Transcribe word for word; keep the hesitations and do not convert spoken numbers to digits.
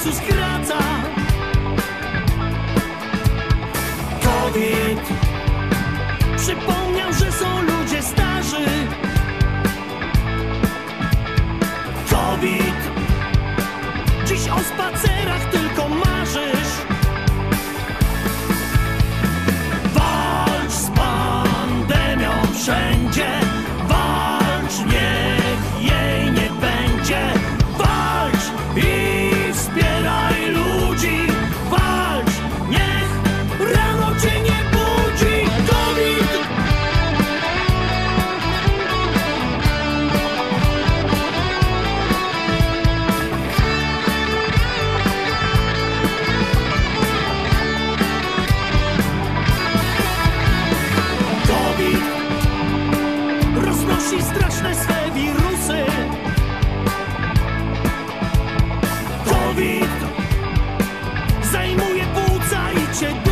końcu skraca. COVID przypomniał, że są ludzie starzy. COVID dziś o spacerach tylko marzysz. Walcz z pandemią wszędzie, walcz, niech jej nie będzie. Walcz i wspieraj ludzi, walcz, niech rano cię nie budzi COVID. COVID roznosi straszne swe wirusy. COVID zajmuje płuca i cię